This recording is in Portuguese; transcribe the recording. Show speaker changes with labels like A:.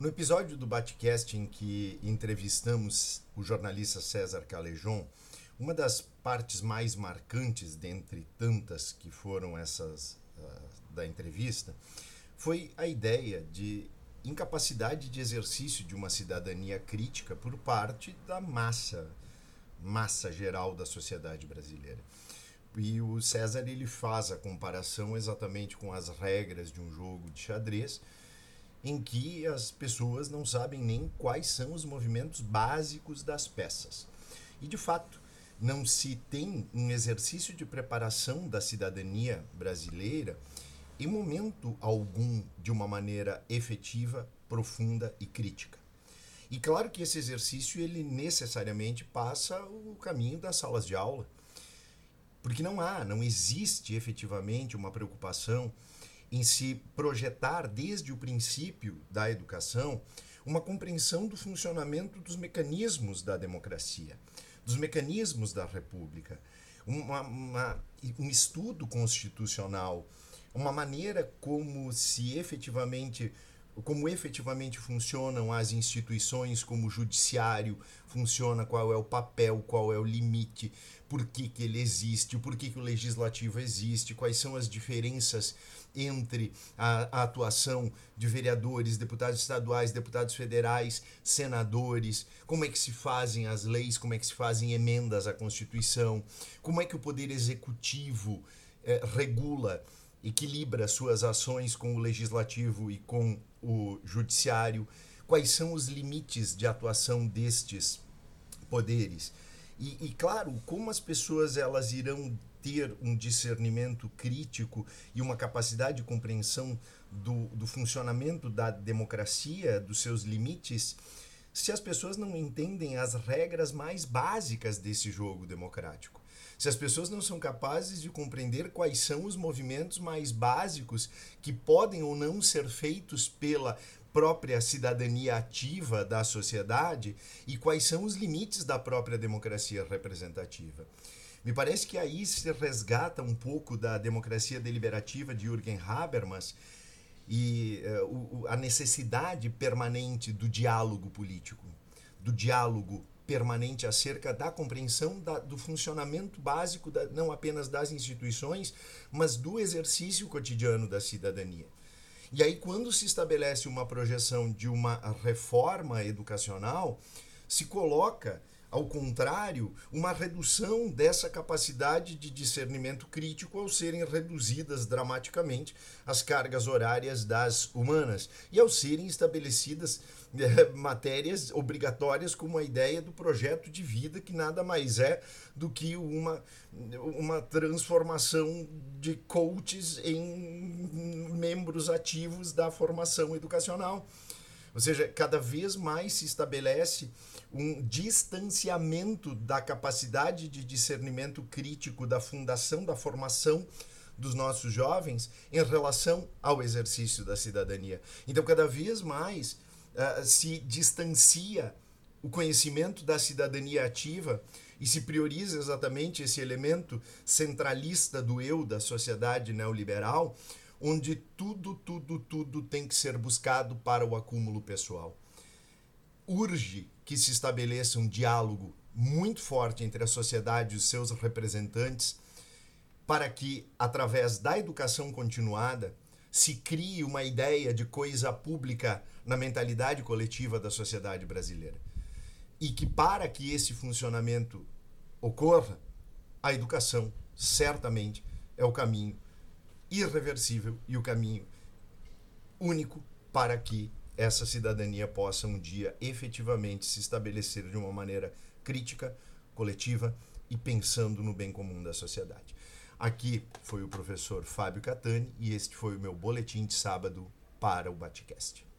A: No episódio do Batcast em que entrevistamos o jornalista César Calejon, uma das partes mais marcantes dentre tantas que foram essas da entrevista foi a ideia de incapacidade de exercício de uma cidadania crítica por parte da massa geral da sociedade brasileira. E o César ele faz a comparação exatamente com as regras de um jogo de xadrez, em que as pessoas não sabem nem quais são os movimentos básicos das peças. E, de fato, não se tem um exercício de preparação da cidadania brasileira em momento algum de uma maneira efetiva, profunda e crítica. E claro que esse exercício ele necessariamente passa o caminho das salas de aula, porque não existe efetivamente uma preocupação em se projetar desde o princípio da educação uma compreensão do funcionamento dos mecanismos da democracia, dos mecanismos da república, um estudo constitucional, uma maneira como efetivamente funcionam as instituições, como o judiciário funciona, qual é o papel, qual é o limite, por que ele existe, por que o legislativo existe, quais são as diferenças entre a atuação de vereadores, deputados estaduais, deputados federais, senadores, como é que se fazem as leis, como é que se fazem emendas à Constituição, como é que o Poder Executivo regula, equilibra suas ações com o legislativo e com o judiciário, quais são os limites de atuação destes poderes. E claro, como as pessoas elas irão ter um discernimento crítico e uma capacidade de compreensão do funcionamento da democracia, dos seus limites, se as pessoas não entendem as regras mais básicas desse jogo democrático. Se as pessoas não são capazes de compreender quais são os movimentos mais básicos que podem ou não ser feitos pela própria cidadania ativa da sociedade e quais são os limites da própria democracia representativa. Me parece que aí se resgata um pouco da democracia deliberativa de Jürgen Habermas e a necessidade permanente do diálogo político, do diálogo permanente acerca da compreensão do funcionamento básico, não apenas das instituições, mas do exercício cotidiano da cidadania. E aí, quando se estabelece uma projeção de uma reforma educacional, se coloca, ao contrário, uma redução dessa capacidade de discernimento crítico ao serem reduzidas dramaticamente as cargas horárias das humanas e ao serem estabelecidas matérias obrigatórias como a ideia do projeto de vida, que nada mais é do que uma transformação de coaches em membros ativos da formação educacional. Ou seja, cada vez mais se estabelece um distanciamento da capacidade de discernimento crítico da fundação, da formação dos nossos jovens em relação ao exercício da cidadania. Então, cada vez mais se distancia o conhecimento da cidadania ativa e se prioriza exatamente esse elemento centralista do eu da sociedade neoliberal, onde tudo tem que ser buscado para o acúmulo pessoal. Urge que se estabeleça um diálogo muito forte entre a sociedade e os seus representantes para que, através da educação continuada, se crie uma ideia de coisa pública na mentalidade coletiva da sociedade brasileira. E que, para que esse funcionamento ocorra, a educação certamente é o caminho irreversível e o caminho único para que essa cidadania possa um dia efetivamente se estabelecer de uma maneira crítica, coletiva e pensando no bem comum da sociedade. Aqui foi o professor Fábio Catani e este foi o meu boletim de sábado para o Batcast.